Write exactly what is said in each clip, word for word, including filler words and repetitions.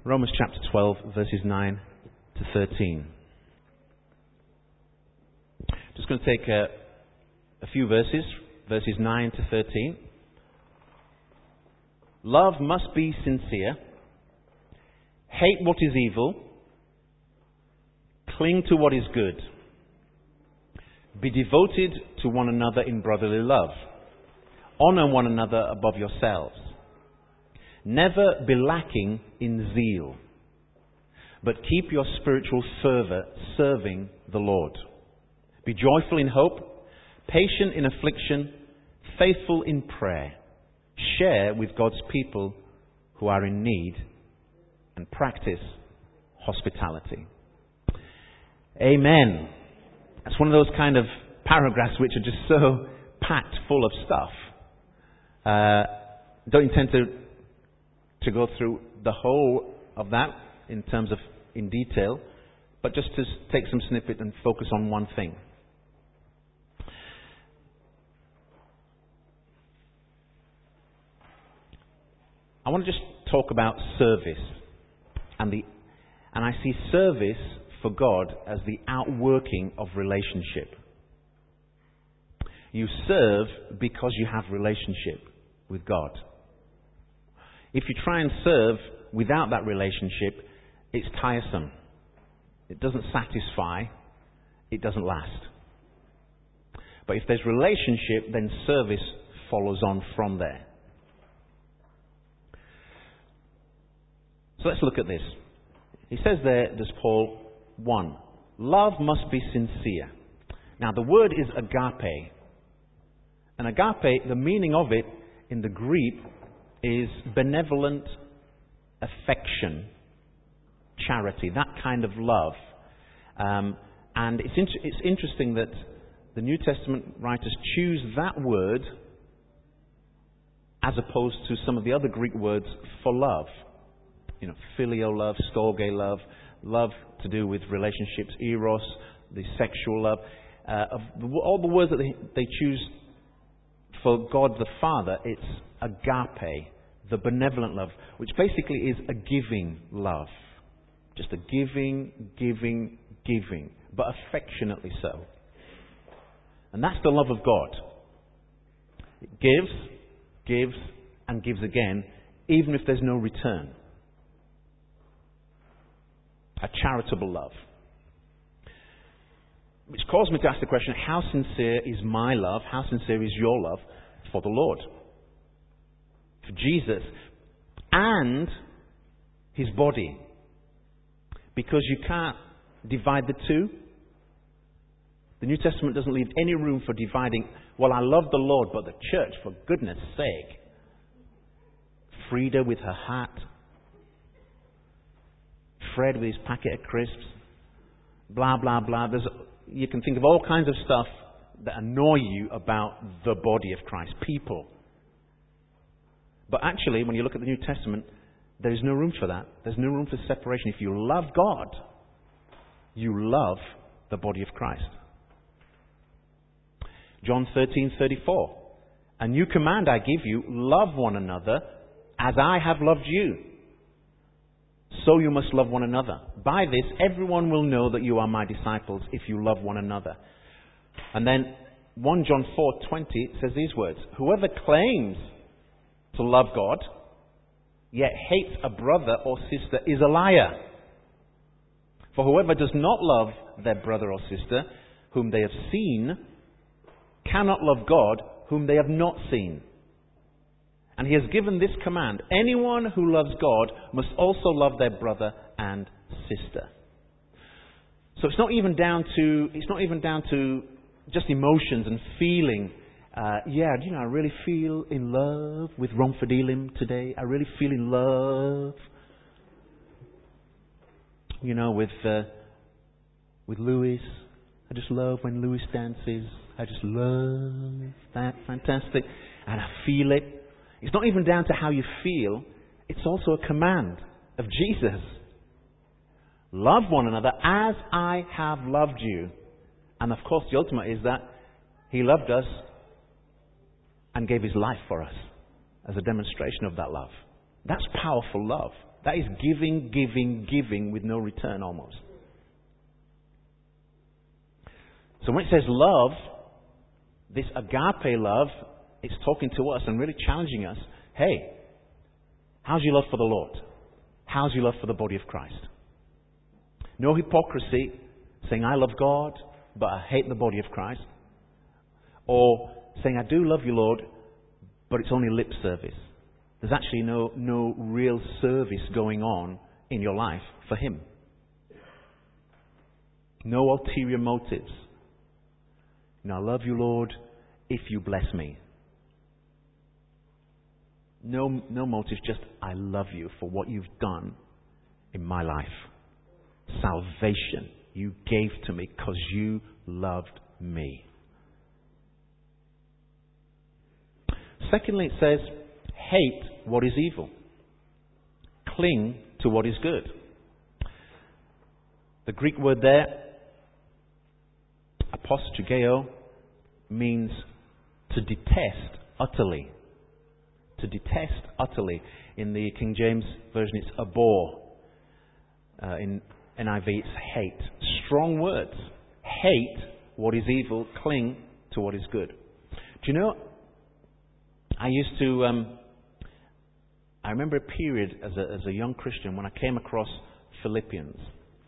Romans chapter twelve, verses nine to thirteen. Just going to take a, a few verses, verses nine to thirteen. Love must be sincere. Hate what is evil. Cling to what is good. Be devoted to one another in brotherly love. Honor one another above yourselves. Never be lacking in zeal, but keep your spiritual fervor serving the Lord. Be joyful in hope, patient in affliction, faithful in prayer. Share with God's people who are in need, and practice hospitality. Amen. That's one of those kind of paragraphs which are just so packed full of stuff. Uh, don't intend to to go through the whole of that in terms of in detail, but just to take some snippet and focus on one thing. I want to just talk about service, and the and I see service for God as the outworking of relationship. You serve because you have relationship with God. If you try and serve without that relationship, it's tiresome. It doesn't satisfy. It doesn't last. But if there's relationship, then service follows on from there. So let's look at this. He says there, does Paul, one, love must be sincere. Now the word is agape. And agape, the meaning of it in the Greek is benevolent affection, charity, that kind of love. Um, and it's, int- it's interesting that the New Testament writers choose that word as opposed to some of the other Greek words for love. You know, filial love, storge love, love to do with relationships, eros, the sexual love. Uh, of the, all the words that they, they choose for God the Father, it's agape, the benevolent love, which basically is a giving love. Just a giving, giving, giving, but affectionately so. And that's the love of God. It gives, gives, and gives again, even if there's no return. A charitable love. Which caused me to ask the question, how sincere is my love, how sincere is your love for the Lord? For Jesus and His body. Because you can't divide the two. The New Testament doesn't leave any room for dividing, well, I love the Lord, but the church, for goodness sake. Frida with her hat. Fred with his packet of crisps. Blah, blah, blah. There's, you can think of all kinds of stuff that annoy you about the body of Christ, people. But actually, when you look at the New Testament, there is no room for that. There's no room for separation. If you love God, you love the body of Christ. John thirteen thirty-four. A new command I give you, love one another as I have loved you. So you must love one another. By this, everyone will know that you are my disciples if you love one another. And then First John four twenty says these words. Whoever claims to love God, yet hates a brother or sister, is a liar. For whoever does not love their brother or sister, whom they have seen, cannot love God, whom they have not seen. And He has given this command. Anyone who loves God must also love their brother and sister. So it's not even down to, it's not even down to just emotions and feeling. Uh, yeah, you know, I really feel in love with Romford Elim today. I really feel in love, you know, with uh, with Lewis. I just love when Lewis dances. I just love that. Fantastic. And I feel it. It's not even down to how you feel. It's also a command of Jesus. Love one another as I have loved you. And of course, the ultimate is that He loved us and gave His life for us as a demonstration of that love. That's powerful love. That is giving, giving, giving with no return almost. So when it says love, this agape love, it's talking to us and really challenging us. Hey, how's your love for the Lord? How's your love for the body of Christ? No hypocrisy, saying I love God, but I hate the body of Christ. Or saying I do love you, Lord, but it's only lip service. There's actually no, no real service going on in your life for Him. No ulterior motives. You know, I love you, Lord, if you bless me. No, no motive, just I love you for what you've done in my life. Salvation you gave to me because you loved me. Secondly, it says, hate what is evil. Cling to what is good. The Greek word there, apostrigeo, means to detest utterly. To detest utterly. In the King James Version, it's abhor. Uh, in N I V, it's hate. Strong words. Hate what is evil. Cling to what is good. Do you know, I used to... Um, I remember a period as a, as a young Christian when I came across Philippians.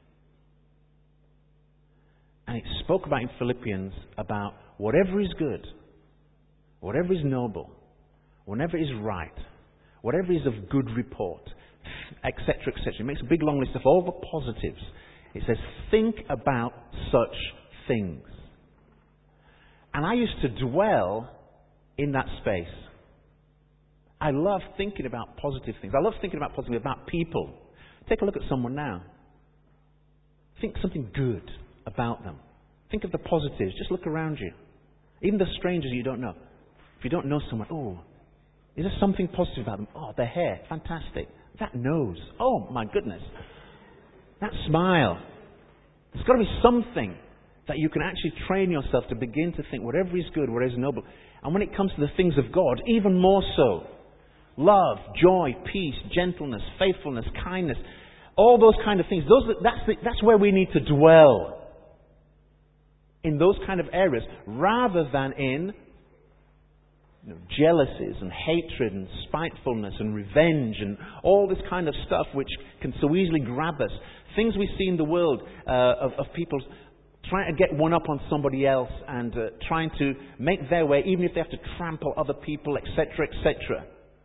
And it spoke about in Philippians about whatever is good, whatever is noble, whatever is right, whatever is of good report, et cetera, et cetera. It makes a big long list of all the positives. It says, think about such things. And I used to dwell in that space. I love thinking about positive things. I love thinking about positive about people. Take a look at someone now. Think something good about them. Think of the positives. Just look around you. Even the strangers you don't know. If you don't know someone, oh, is there something positive about them? Oh, their hair, fantastic. That nose, oh my goodness. That smile. There's got to be something that you can actually train yourself to begin to think whatever is good, whatever is noble. And when it comes to the things of God, even more so. Love, joy, peace, gentleness, faithfulness, kindness, all those kind of things. Those, that's, the, that's where we need to dwell. In those kind of areas, rather than in you know, jealousies and hatred and spitefulness and revenge and all this kind of stuff which can so easily grab us. Things we see in the world uh, of, of people trying to get one up on somebody else and uh, trying to make their way, even if they have to trample other people, et cetera, et cetera.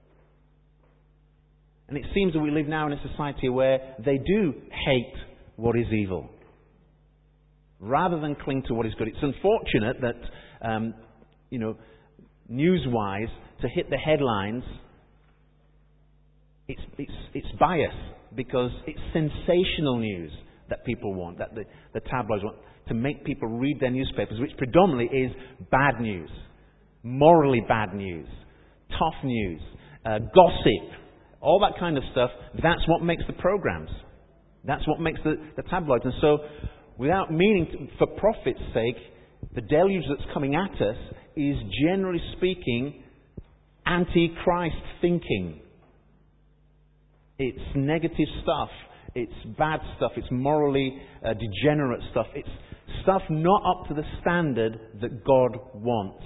And it seems that we live now in a society where they do hate what is evil, rather than cling to what is good. It's unfortunate that, um, you know, news-wise, to hit the headlines, it's, it's, it's bias, because it's sensational news that people want, that the, the tabloids want, to make people read their newspapers, which predominantly is bad news, morally bad news, tough news, uh, gossip, all that kind of stuff. That's what makes the programs. That's what makes the, the tabloids. And so, without meaning to, for profit's sake, the deluge that's coming at us is, generally speaking, anti-Christ thinking. It's negative stuff. It's bad stuff. It's morally uh, degenerate stuff. It's stuff not up to the standard that God wants.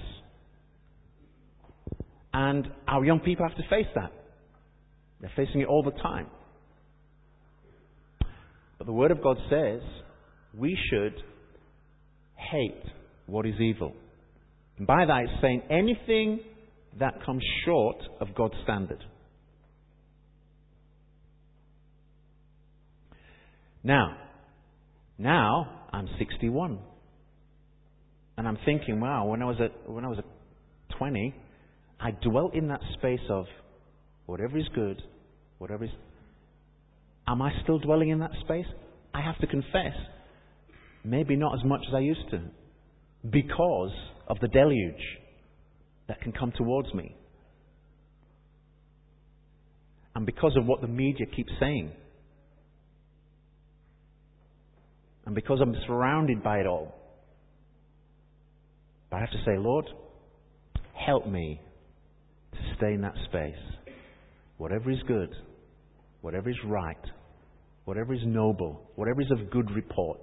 And our young people have to face that. They're facing it all the time. But the Word of God says we should hate what is evil. And by that it's saying anything that comes short of God's standard. Now, now I'm sixty-one. And I'm thinking, wow, when I was at when I was at twenty, I dwelt in that space of whatever is good, whatever is... Am I still dwelling in that space? I have to confess, maybe not as much as I used to, because of the deluge that can come towards me. And because of what the media keeps saying. And because I'm surrounded by it all. But I have to say, Lord, help me to stay in that space. whatever is good, whatever is right, whatever is noble, whatever is of good report,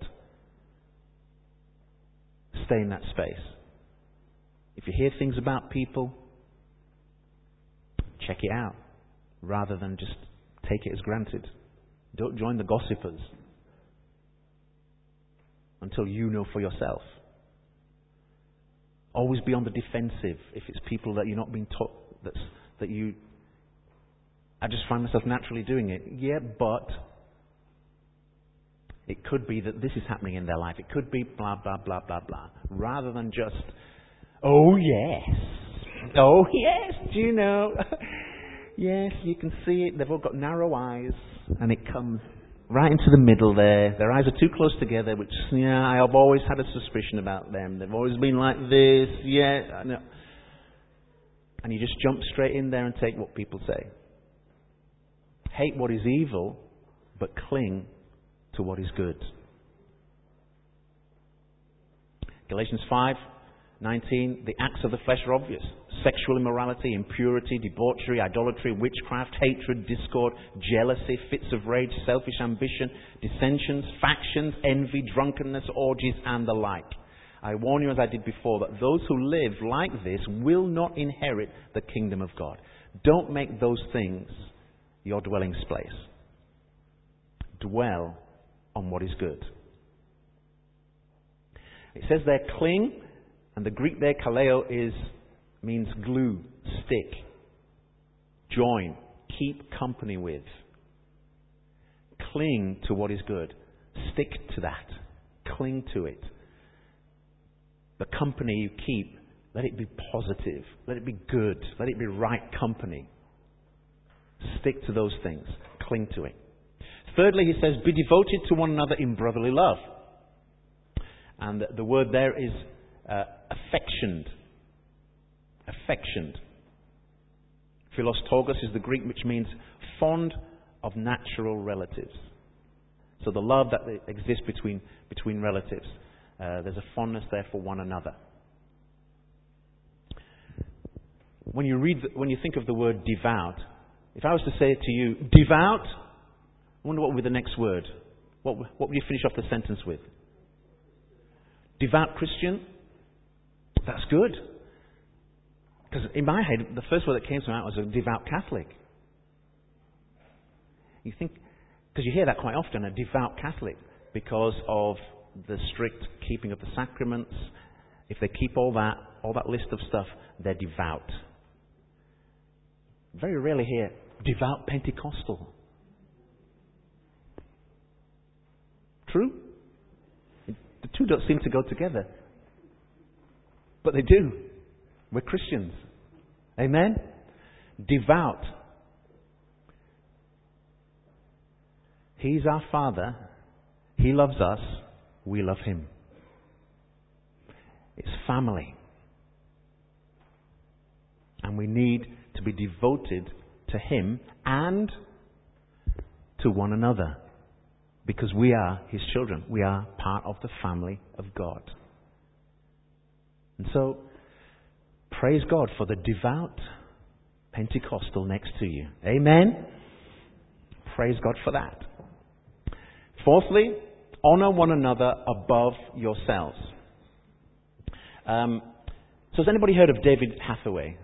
stay in that space. If you hear things about people, check it out, rather than just take it as granted. Don't join the gossipers until you know for yourself. Always be on the defensive if it's people that you're not being taught, that's, that you... I just find myself naturally doing it. Yeah, but it could be that this is happening in their life. It could be blah, blah, blah, blah, blah. Rather than just, oh yes, oh yes, do you know? Yes, you can see it. They've all got narrow eyes. And it comes right into the middle there. Their eyes are too close together, which, yeah, I have always had a suspicion about them. They've always been like this, yeah. I know. And you just jump straight in there and take what people say. Hate what is evil, but cling to what is good. Galatians five nineteen, the acts of the flesh are obvious. Sexual immorality, impurity, debauchery, idolatry, witchcraft, hatred, discord, jealousy, fits of rage, selfish ambition, dissensions, factions, envy, drunkenness, orgies, and the like. I warn you, as I did before, that those who live like this will not inherit the kingdom of God. Don't make those things your dwelling place. Dwell on what is good. It says there, cling, and the Greek there, kaleo, is means glue, stick, join, keep company with. Cling to what is good. Stick to that. Cling to it. The company you keep, let it be positive. Let it be good. Let it be right company. Stick to those things. Cling to it. Thirdly, he says, be devoted to one another in brotherly love. And the, the word there is uh, affectioned. Affectioned. Philostogos is the Greek, which means fond of natural relatives. So the love that exists between between relatives. Uh, there's a fondness there for one another. When you read, the, when you think of the word devout, if I was to say to you, devout, I wonder what would be the next word. What, what would you finish off the sentence with? Devout Christian? That's good. Because in my head, the first word that came to my mind was a devout Catholic. You think, because you hear that quite often, a devout Catholic, because of the strict keeping of the sacraments. If they keep all that, all that list of stuff, they're devout. Very rarely hear devout Pentecostal. True? The two don't seem to go together. But they do. We're Christians. Amen? Devout. He's our Father. He loves us. We love Him. It's family. And we need to be devoted to Him and to one another. Because we are His children. We are part of the family of God. And so, praise God for the devout Pentecostal next to you. Amen? Praise God for that. Fourthly, honor one another above yourselves. Um, so has anybody heard of David Hathaway?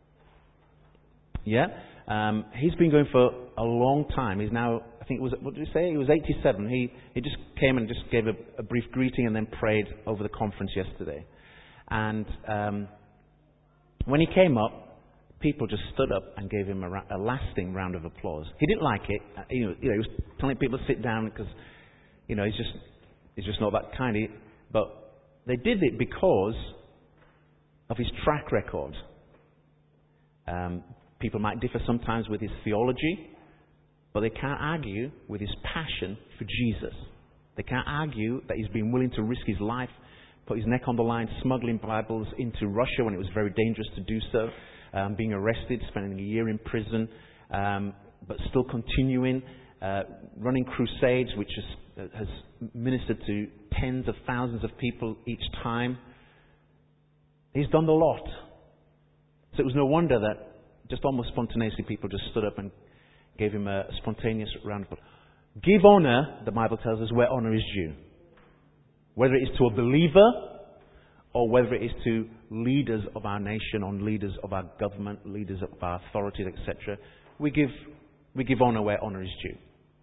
Yeah? Um, he's been going for a long time. He's now, I think it was, what did he say? He was eighty-seven. He, he just came and just gave a, a brief greeting and then prayed over the conference yesterday. And um, when he came up, people just stood up and gave him a, ra- a lasting round of applause. He didn't like it. Uh, you know, you know, he was telling people to sit down because, you know, he's just he's just not that kind. He, but they did it because of his track record. Um, people might differ sometimes with his theology, but they can't argue with his passion for Jesus. They can't argue that he's been willing to risk his life, put his neck on the line, smuggling Bibles into Russia when it was very dangerous to do so, um, being arrested, spending a year in prison, um, but still continuing, uh, running crusades, which has, has ministered to tens of thousands of people each time. He's done the lot. So it was no wonder that just almost spontaneously, people just stood up and gave him a spontaneous round of applause. Give honor, the Bible tells us, where honor is due. Whether it is to a believer or whether it is to leaders of our nation, or leaders of our government, leaders of our authorities, et cetera, we give we give honor where honor is due.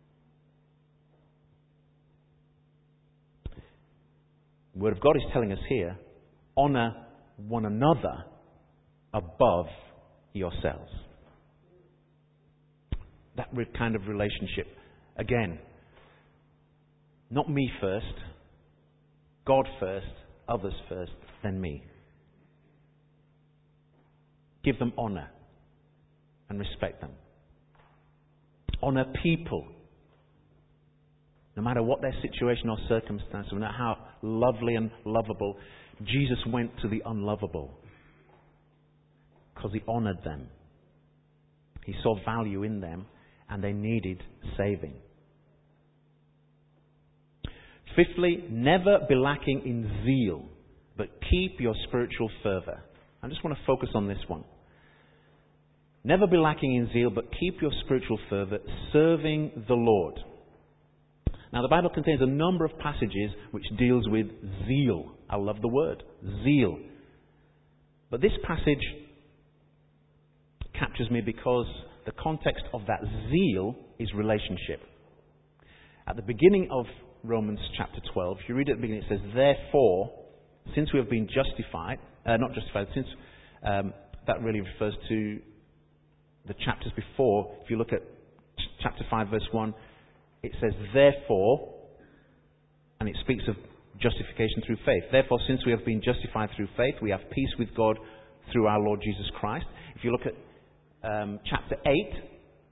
The Word of God is telling us here, honor one another above yourselves. That kind of relationship. Again, not me first, God first, others first, then me. Give them honor and respect them. Honor people. No matter what their situation or circumstance, no matter how lovely and lovable, Jesus went to the unlovable because he honored them. He saw value in them and they needed saving. Fifthly, never be lacking in zeal, but keep your spiritual fervour. I just want to focus on this one. Never be lacking in zeal, but keep your spiritual fervour, serving the Lord. Now, the Bible contains a number of passages which deals with zeal. I love the word, zeal. But this passage captures me because the context of that zeal is relationship. At the beginning of Romans chapter twelve, if you read at the beginning, it says, therefore, since we have been justified, uh, not justified, since um, that really refers to the chapters before. If you look at ch- chapter five, verse one, it says, therefore, and it speaks of justification through faith. Therefore, since we have been justified through faith, we have peace with God through our Lord Jesus Christ. If you look at um, chapter eight,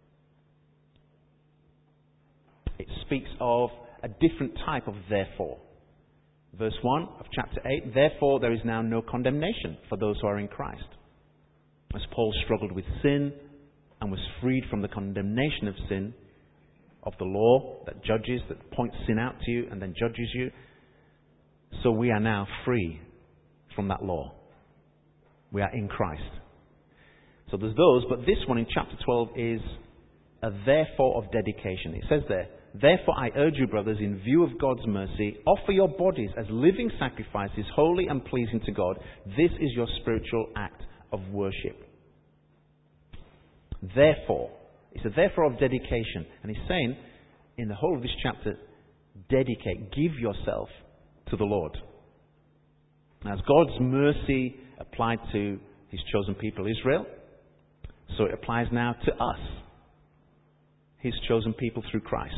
it speaks of a different type of therefore. Verse one of chapter eight, therefore there is now no condemnation for those who are in Christ. As Paul struggled with sin and was freed from the condemnation of sin, of the law that judges, that points sin out to you and then judges you, so we are now free from that law. We are in Christ. So there's those, but this one in chapter twelve is a therefore of dedication. It says there, therefore I urge you, brothers, in view of God's mercy, offer your bodies as living sacrifices, holy and pleasing to God. This is your spiritual act of worship. Therefore, it's a therefore of dedication. And he's saying, in the whole of this chapter, dedicate, give yourself to the Lord. Now, as God's mercy applied to his chosen people Israel, so it applies now to us, his chosen people through Christ.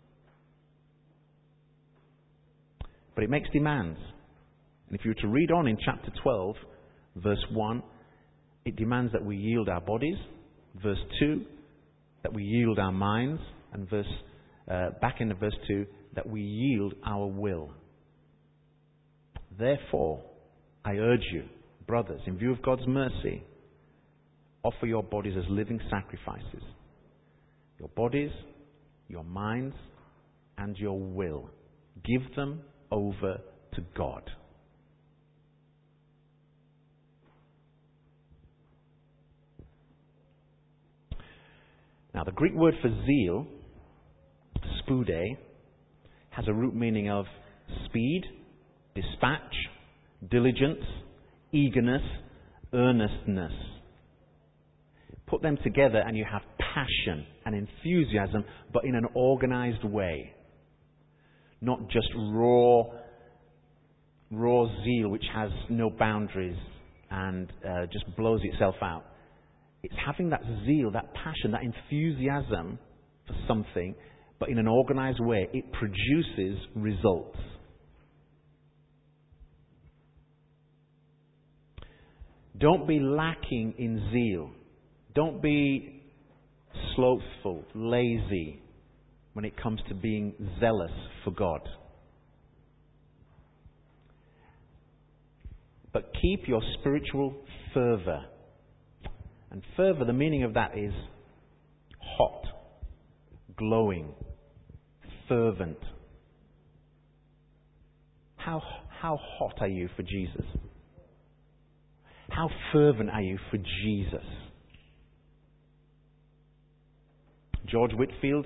But it makes demands. And if you were to read on in chapter twelve, verse one, it demands that we yield our bodies. Verse two, that we yield our minds. And verse uh, back into verse two, that we yield our will. Therefore, I urge you, brothers, in view of God's mercy, offer your bodies as living sacrifices. Your bodies, your minds, and your will. Give them over to God. Now, the Greek word for zeal, spude, has a root meaning of speed, dispatch, diligence, eagerness, earnestness. Put them together and you have passion and enthusiasm, but in an organized way. Not just raw, raw zeal which has no boundaries and uh, just blows itself out. It's having that zeal, that passion, that enthusiasm for something, but in an organized way. It produces results. Don't be lacking in zeal. Don't be slothful, lazy when it comes to being zealous for God. But keep your spiritual fervour. And fervour, the meaning of that is hot, glowing, fervent. How, how hot are you for Jesus? How fervent are you for Jesus? George Whitfield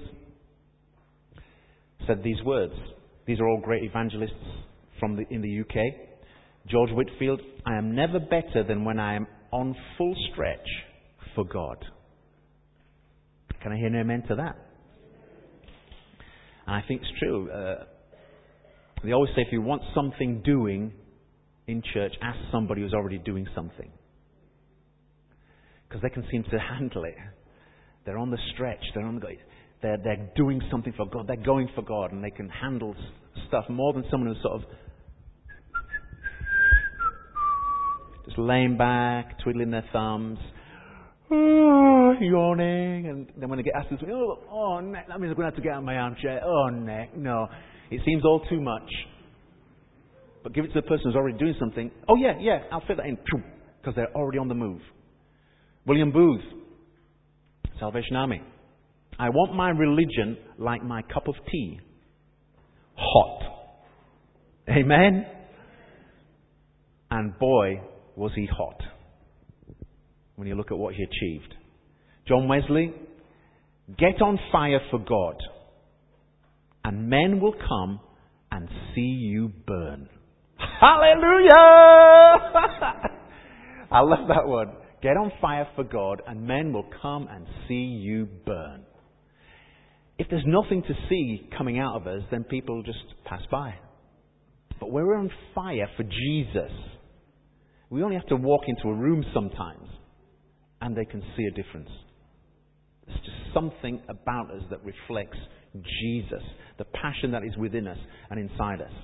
said these words. These are all great evangelists from the, in the U K. George Whitfield, I am never better than when I am on full stretch for God. Can I hear an amen to that? And I think it's true. Uh, they always say if you want something doing in church, ask somebody who's already doing something. Because they can seem to handle it. They're on the stretch. They're on the they're they're doing something for God. They're going for God, and they can handle stuff more than someone who's sort of just laying back, twiddling their thumbs, oh, yawning, and then when they get asked to something, oh, oh, neck, that means I'm going to have to get out of my armchair. Oh, neck, no. It seems all too much. But give it to the person who's already doing something. Oh, yeah, yeah, I'll fit that in. Because they're already on the move. William Booth, Salvation Army. I want my religion like my cup of tea. Hot. Amen? And boy, was he hot. When you look at what he achieved. John Wesley, get on fire for God. And men will come and see you burn. Hallelujah! I love that one. Get on fire for God and men will come and see you burn. If there's nothing to see coming out of us, then people just pass by. But when we're on fire for Jesus, we only have to walk into a room sometimes and they can see a difference. There's just something about us that reflects Jesus, the passion that is within us and inside us.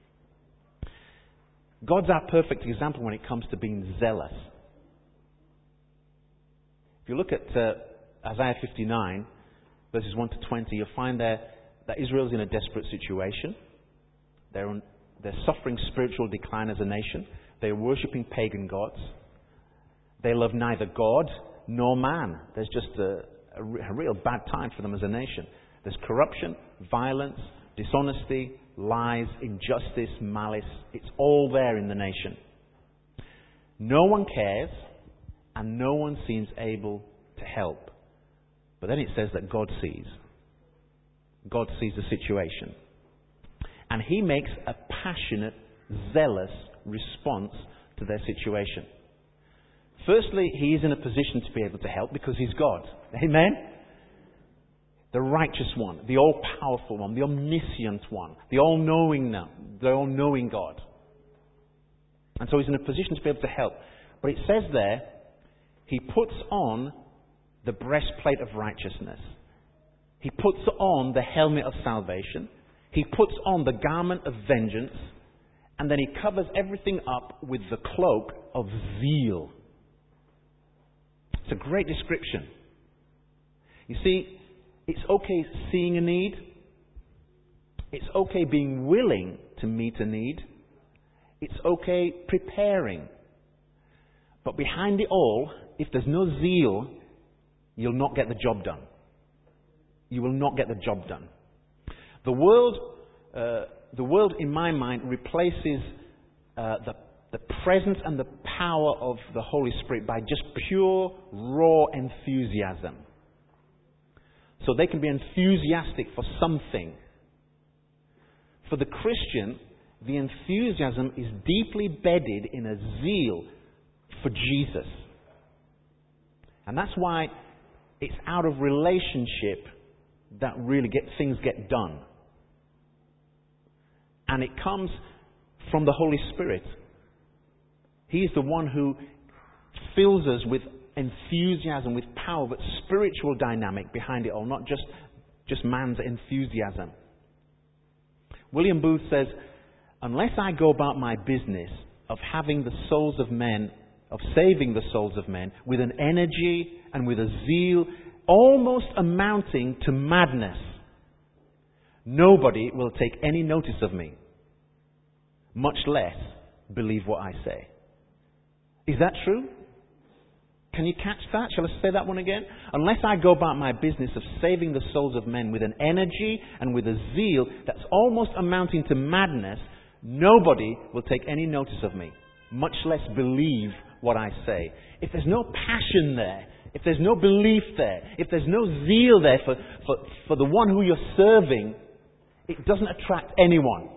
God's our perfect example when it comes to being zealous. If you look at uh, Isaiah fifty-nine, verses one to twenty, you'll find there that Israel's in a desperate situation. They're, on, they're suffering spiritual decline as a nation. They're worshipping pagan gods. They love neither God nor man. There's just a, a, a real bad time for them as a nation. There's corruption, violence, dishonesty, lies, injustice, malice. It's all there in the nation. No one cares, and no one seems able to help. But then it says that God sees. God sees the situation. And He makes a passionate, zealous response to their situation. Firstly, He is in a position to be able to help because He's God. Amen? The righteous one, the all-powerful one, the omniscient one, the all-knowing, the all-knowing God. And so He's in a position to be able to help. But it says there, He puts on the breastplate of righteousness. He puts on the helmet of salvation. He puts on the garment of vengeance. And then He covers everything up with the cloak of zeal. It's a great description. You see, it's okay seeing a need. It's okay being willing to meet a need. It's okay preparing. But behind it all, if there's no zeal, you'll not get the job done. You will not get the job done. The world, uh, the world in my mind, replaces uh, the, the presence and the power of the Holy Spirit by just pure, raw enthusiasm. So they can be enthusiastic for something. For the Christian, the enthusiasm is deeply bedded in a zeal for Jesus. And that's why it's out of relationship that really get things get done. And it comes from the Holy Spirit. He's the one who fills us with enthusiasm, with power, but spiritual dynamic behind it all, not just, just man's enthusiasm. William Booth says, unless I go about my business of having the souls of men, of saving the souls of men, with an energy and with a zeal almost amounting to madness, nobody will take any notice of me, much less believe what I say. Is that true? Can you catch that? Shall I say that one again? Unless I go about my business of saving the souls of men with an energy and with a zeal that's almost amounting to madness, nobody will take any notice of me, much less believe what I say. If there's no passion there, if there's no belief there, if there's no zeal there for, for, for the one who you're serving, it doesn't attract anyone.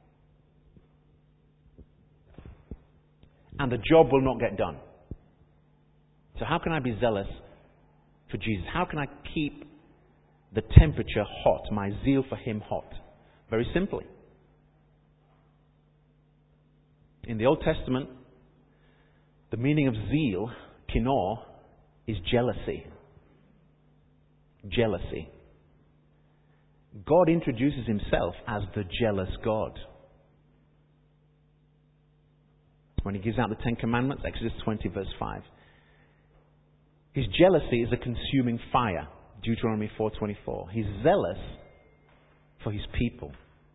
And the job will not get done. So how can I be zealous for Jesus? How can I keep the temperature hot, my zeal for Him hot? Very simply. In the Old Testament, the meaning of zeal, kinor, is jealousy. Jealousy. God introduces Himself as the jealous God. When He gives out the Ten Commandments, Exodus twenty, verse five. His jealousy is a consuming fire, Deuteronomy four twenty-four. He's zealous for His people.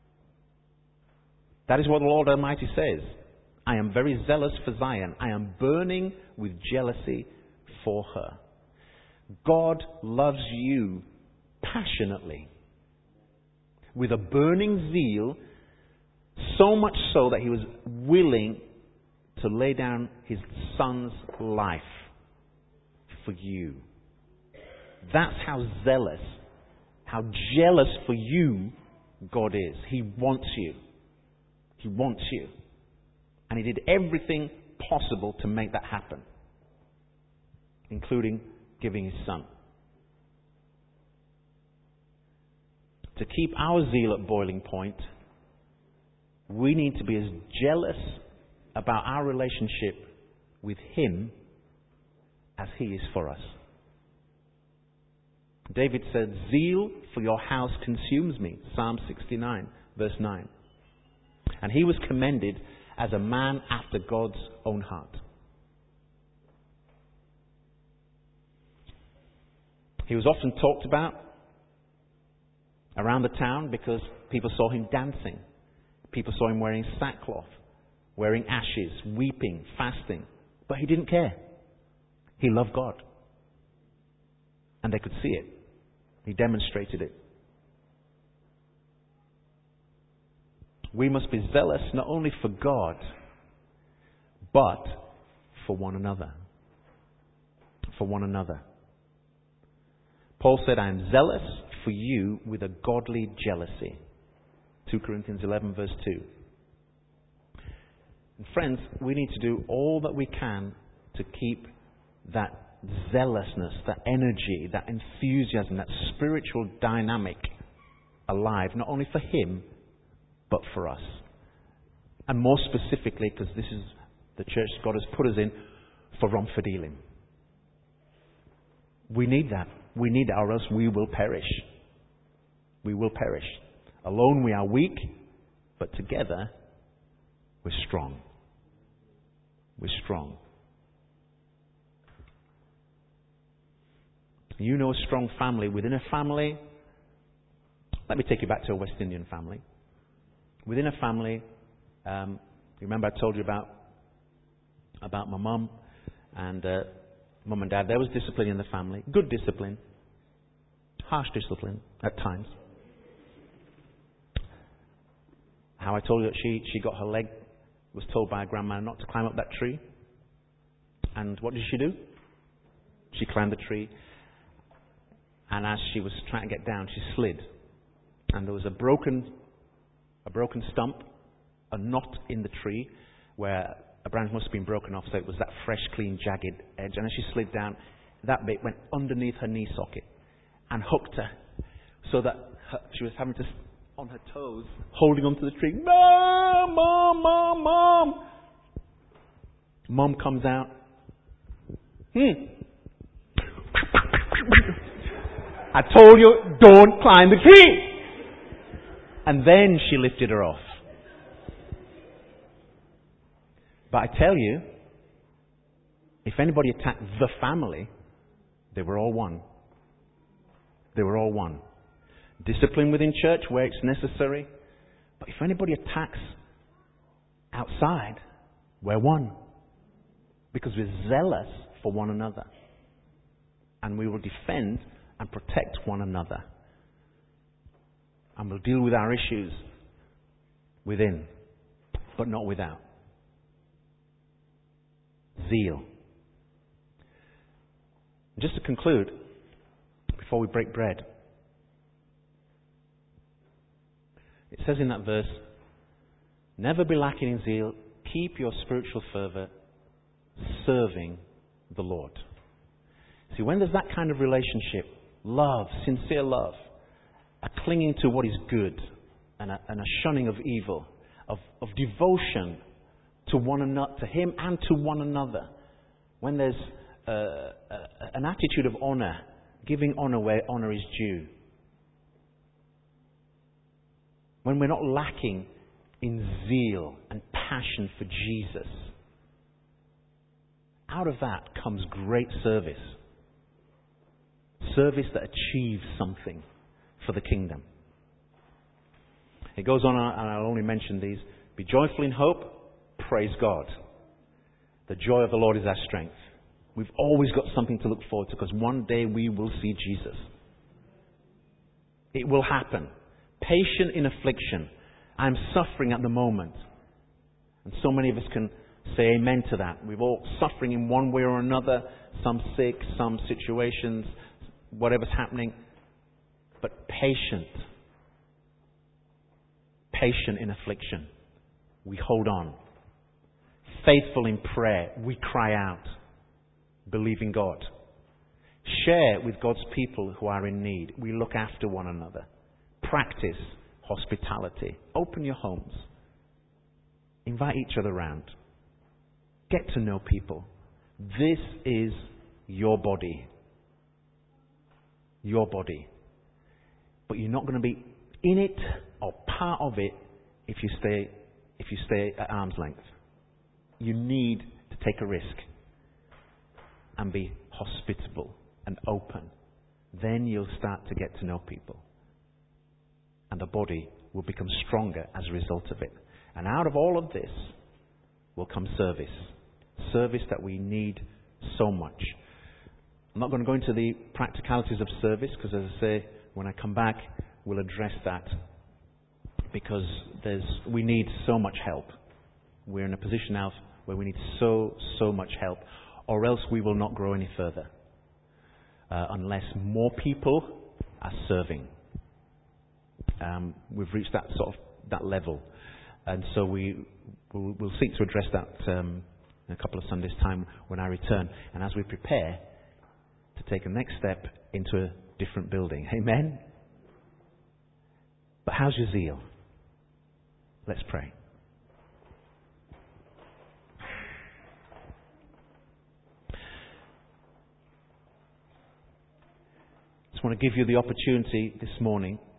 That is what the Lord Almighty says. I am very zealous for Zion. I am burning with jealousy for her. God loves you passionately, with a burning zeal, so much so that He was willing to lay down His Son's life for you. That's how zealous, how jealous for you God is. He wants you. He wants you. And He did everything possible to make that happen, including giving His Son. To keep our zeal at boiling point, we need to be as jealous about our relationship with Him as He is for us. David said, zeal for your house consumes me. Psalm sixty-nine, verse nine. And he was commended as a man after God's own heart. He was often talked about around the town because people saw him dancing. People saw him wearing sackcloth, wearing ashes, weeping, fasting. But he didn't care. He loved God. And they could see it. He demonstrated it. We must be zealous not only for God, but for one another. For one another. Paul said, I am zealous for you with a godly jealousy. two Corinthians eleven, verse two. And friends, we need to do all that we can to keep that zealousness, that energy, that enthusiasm, that spiritual dynamic alive, not only for Him, but for us. And more specifically, because this is the church God has put us in, for Romford Elim. We need that. We need that, or else we will perish. We will perish. Alone we are weak, but together we're strong. We're strong. You know a strong family. Within a family, let me take you back to a West Indian family. Within a family, um, you remember I told you about about my mum and uh, mum and dad. There was discipline in the family. Good discipline. Harsh discipline at times. How I told you that she, she got her leg, was told by her grandma not to climb up that tree. And what did she do? She climbed the tree. And as she was trying to get down, she slid. And there was a broken, a broken stump, a knot in the tree where a branch must have been broken off, so it was that fresh, clean, jagged edge. And as she slid down, that bit went underneath her knee socket and hooked her, so that her, she was having to, on her toes, holding onto the tree. Mom, mom, mom, mom. Mom comes out. Hmm. I told you, don't climb the tree. And then she lifted her off. But I tell you, if anybody attacked the family, they were all one. They were all one. Discipline within church where it's necessary. But if anybody attacks outside, we're one. Because we're zealous for one another. And we will defend and protect one another. And we'll deal with our issues within, but not without. Zeal. Just to conclude, before we break bread, it says in that verse, never be lacking in zeal, keep your spiritual fervour, serving the Lord. See, when there's that kind of relationship, love, sincere love, a clinging to what is good and a, and a shunning of evil, of, of devotion to one another, to Him and to one another, when there's uh, uh, an attitude of honour, giving honour where honour is due, when we're not lacking in zeal and passion for Jesus, out of that comes great service. Service that achieves something for the kingdom. It goes on, and I'll only mention these. Be joyful in hope, praise God. The joy of the Lord is our strength. We've always got something to look forward to, because one day we will see Jesus. It will happen. Patient in affliction. I'm suffering at the moment. And so many of us can say amen to that. We're all suffering in one way or another. Some sick, some situations, whatever's happening. But patient. Patient in affliction. We hold on. Faithful in prayer. We cry out. Believing God. Share with God's people who are in need. We look after one another. Practice hospitality. Open your homes. Invite each other around. Get to know people. This is your body. Your body. But you're not going to be in it or part of it if you stay if you stay at arm's length. You need to take a risk and be hospitable and open. Then you'll start to get to know people. And the body will become stronger as a result of it. And out of all of this will come service. Service that we need so much. I'm not going to go into the practicalities of service, because as I say, when I come back, we'll address that. Because there's, we need so much help. We're in a position now where we need so, so much help. Or else we will not grow any further. Uh, unless more people are serving. Um, we've reached that sort of that level. And so we, we'll, we'll seek to address that um, in a couple of Sundays' time when I return. And as we prepare to take a next step into a different building. Amen? But how's your zeal? Let's pray. I just want to give you the opportunity this morning